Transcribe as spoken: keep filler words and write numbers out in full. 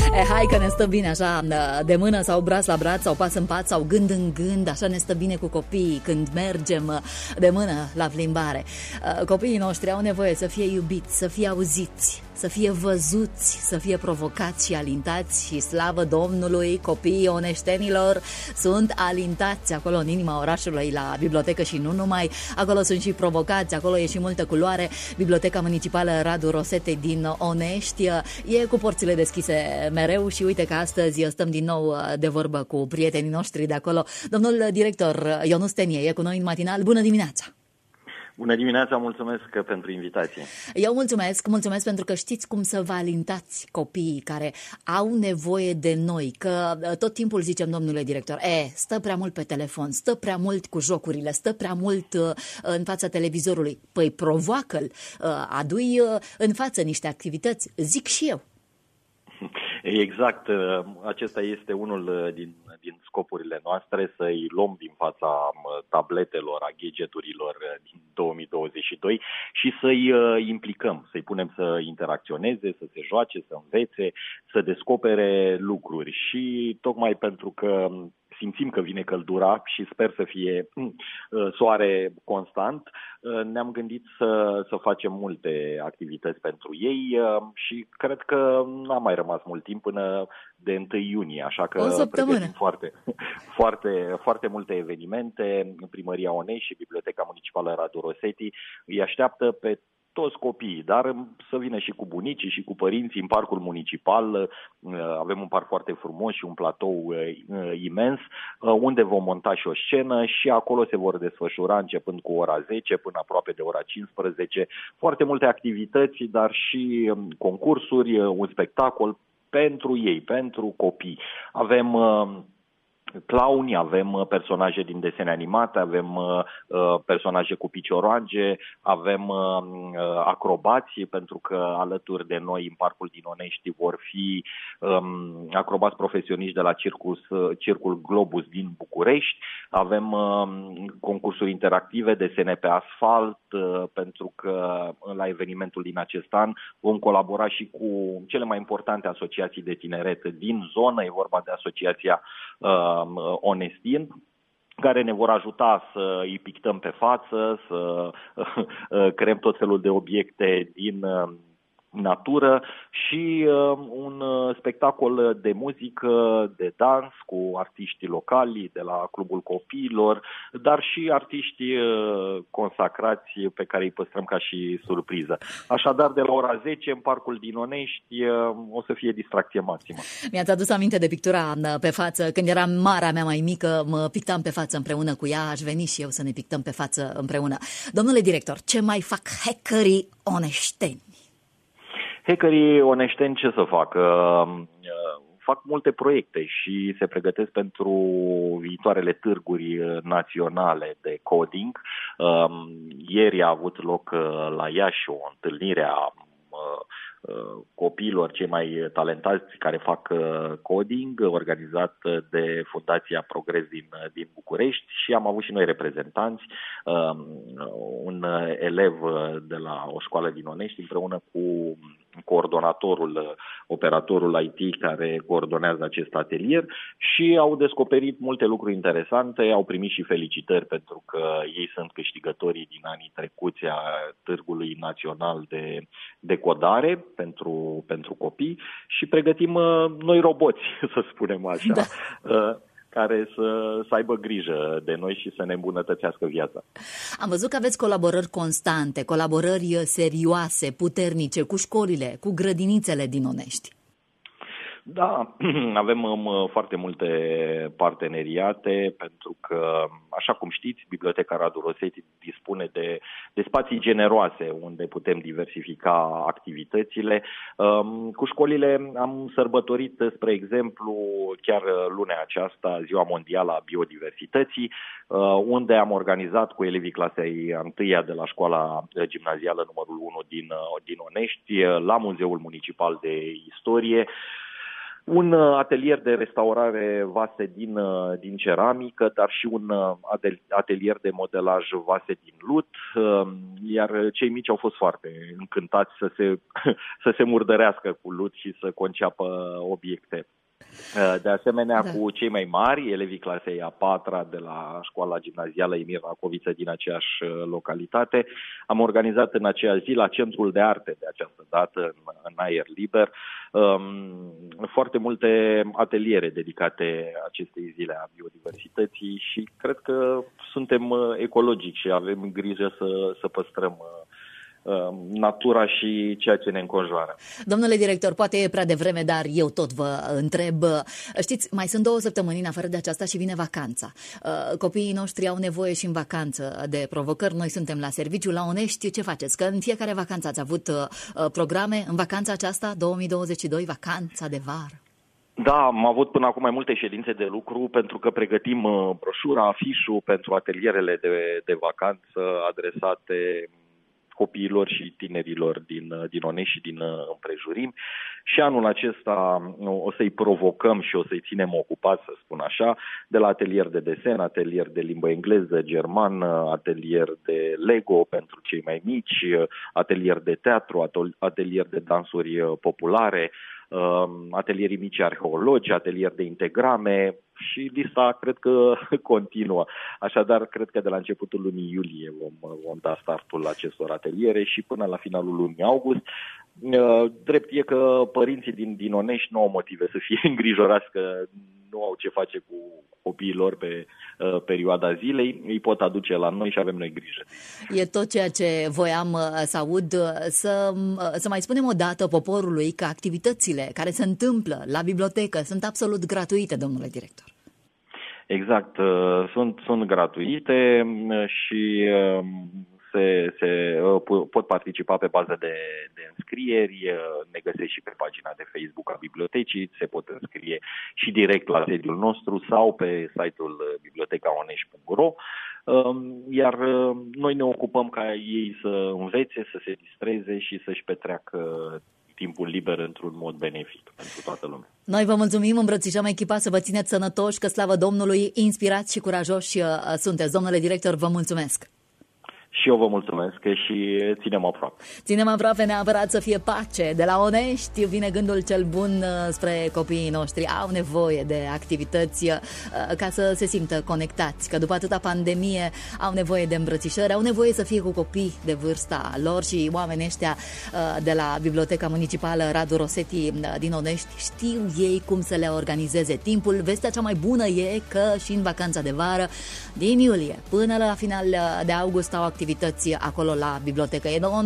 E, hai că ne stă bine așa, de mână sau braț la braț sau pas în pas sau gând în gând, așa ne stă bine cu copiii când mergem de mână la plimbare. Copiii noștri au nevoie să fie iubiți, să fie auziți, să fie văzuți, să fie provocați și alintați și slavă Domnului, copiii oneștenilor sunt alintați acolo în inima orașului la bibliotecă și nu numai, acolo sunt și provocați, acolo e și multă culoare. Biblioteca Municipală Radu Rosetei din Onești e cu porțile deschise mereu și uite că astăzi stăm din nou de vorbă cu prietenii noștri de acolo. Domnul director Ionus Tenie e cu noi în matinal. Bună dimineața! Bună dimineața, mulțumesc pentru invitație. Eu mulțumesc, mulțumesc pentru că știți cum să vă alintați copiii care au nevoie de noi, că tot timpul zicem, domnule director, e, stă prea mult pe telefon, stă prea mult cu jocurile, stă prea mult uh, în fața televizorului. Păi provoacă-l, uh, adu-i uh, în față niște activități, zic și eu. Exact, acesta este unul din, din scopurile noastre, să-i luăm din fața tabletelor, a gadgeturilor din două mii douăzeci și doi și să-i implicăm, să-i punem să interacționeze, să se joace, să învețe, să descopere lucruri. Și tocmai pentru că simțim că vine căldura și sper să fie soare constant, ne-am gândit să, să facem multe activități pentru ei și cred că n-a mai rămas mult timp până de întâi iunie, așa că pregătim foarte, foarte, foarte multe evenimente. Primăria Onești și Biblioteca Municipală Radu Rosetei îi așteaptă pe toți copiii, dar să vină și cu bunicii și cu părinții în parcul municipal. Avem un parc foarte frumos și un platou imens, unde vom monta și o scenă și acolo se vor desfășura începând cu ora zece până aproape de ora cincisprezece. Foarte multe activități, dar și concursuri, un spectacol pentru ei, pentru copii. Avem clowni, avem personaje din desene animate, avem uh, personaje cu picioroage, avem uh, acrobații, pentru că alături de noi în Parcul din Onești vor fi um, acrobați profesioniști de la Circus, Circul Globus din București. Avem uh, concursuri interactive, desene pe asfalt, uh, pentru că la evenimentul din acest an vom colabora și cu cele mai importante asociații de tineret din zonă. E vorba de asociația uh, Onestin, care ne vor ajuta să îi pictăm pe față, să creăm tot felul de obiecte din natură și uh, un spectacol de muzică, de dans cu artiști locali de la Clubul Copiilor, dar și artiști uh, consacrați pe care îi păstrăm ca și surpriză. Așadar, de la ora zece în Parcul din Onești uh, o să fie distracție maximă. Mi-ați adus aminte de pictura pe față. Când eram marea mea mai mică, mă pictam pe față împreună cu ea. Aș veni și eu să ne pictăm pe față împreună. Domnule director, ce mai fac hackerii oneșteni? Hackerii oneșteni ce să facă? Fac multe proiecte și se pregătesc pentru viitoarele târguri naționale de coding. Ieri a avut loc la Iași o întâlnire a copiilor cei mai talentați care fac coding, organizat de Fundația Progres din, din București și am avut și noi reprezentanți, un elev de la o școală din Onești împreună cu coordonatorul, operatorul I T care coordonează acest atelier și au descoperit multe lucruri interesante, au primit și felicitări pentru că ei sunt câștigătorii din anii trecuți a Târgului Național de, de Codare pentru, pentru copii și pregătim noi roboți, să spunem așa. Da. care să, să aibă grijă de noi și să ne îmbunătățească viața. Am văzut că aveți colaborări constante, colaborări serioase, puternice cu școlile, cu grădinițele din Onești. Da, avem um, foarte multe parteneriate pentru că, așa cum știți, Biblioteca Radu Rosetei dispune de, de spații generoase unde putem diversifica activitățile. Um, cu școlile am sărbătorit, spre exemplu, chiar lunea aceasta, Ziua Mondială a Biodiversității, uh, unde am organizat cu elevii clasei a întâia de la școala gimnazială numărul unu din, din Onești, la Muzeul Municipal de Istorie, un atelier de restaurare vase din, din ceramică, dar și un atelier de modelaj vase din lut, iar cei mici au fost foarte încântați să se, să se murdărească cu lut și să conceapă obiecte. De asemenea, da. Cu cei mai mari, elevii clasei a patra de la școala gimnazială Emir Racoviță din aceeași localitate, am organizat în aceeași zi la Centrul de Arte de această dată, în, în aer liber, foarte multe ateliere dedicate acestei zile a biodiversității și cred că suntem ecologici și avem grijă să, să păstrăm natura și ceea ce ne înconjoară. Domnule director, poate e prea devreme, dar eu tot vă întreb. Știți, mai sunt două săptămâni în afară de aceasta și vine vacanța. Copiii noștri au nevoie și în vacanță de provocări. Noi suntem la serviciu la Onești. Ce faceți? Că în fiecare vacanță ați avut programe. În vacanța aceasta, două mii douăzeci și doi, vacanța de vară. Da, am avut până acum mai multe ședințe de lucru pentru că pregătim broșura, afișul pentru atelierele de, de vacanță adresate copiilor și tinerilor din, din Onești și din împrejurimi. Și anul acesta o să-i provocăm și o să-i ținem ocupați, să spun așa, de la atelier de desen, atelier de limbă engleză, germană, atelier de Lego pentru cei mai mici, atelier de teatru, atelier de dansuri populare, atelierii mici arheologi, atelier de integrame și lista cred că continuă. Așadar, cred că de la începutul lunii iulie vom, vom da startul acestor ateliere și până la finalul lunii august. Drept e că părinții din, din Onești nu au motive să fie îngrijorați că nu au ce face cu copiii lor pe uh, perioada zilei, îi pot aduce la noi și avem noi grijă. E tot ceea ce voiam uh, să aud, uh, să, uh, să mai spunem o dată poporului că activitățile care se întâmplă la bibliotecă sunt absolut gratuite, domnule director. Exact, uh, sunt, sunt gratuite și uh, se, se uh, pot participa pe bază de, de înscrieri, uh, ne găsesc și pe pagina de Facebook a bibliotecii, se pot înscrie și direct la sediul nostru sau pe site-ul biblioteca onești punct ro, uh, iar uh, noi ne ocupăm ca ei să învețe, să se distreze și să-și petreacă timpul liber într-un mod benefic pentru toată lumea. Noi vă mulțumim, îmbrățișăm echipa, să vă țineți sănătoși, că slavă Domnului, inspirați și curajoși sunteți. Domnule director, vă mulțumesc! Și eu vă mulțumesc și ținem aproape. Ținem aproape, neapărat să fie pace. De la Onești vine gândul cel bun spre copiii noștri. Au nevoie de activități ca să se simtă conectați, că după atâta pandemie au nevoie de îmbrățișări, au nevoie să fie cu copii de vârsta lor și oamenii ăștia de la Biblioteca Municipală Radu Rosetti din Onești știu ei cum să le organizeze timpul. Vestea cea mai bună e că și în vacanța de vară din iulie până la final de august au activități acolo la bibliotecă. E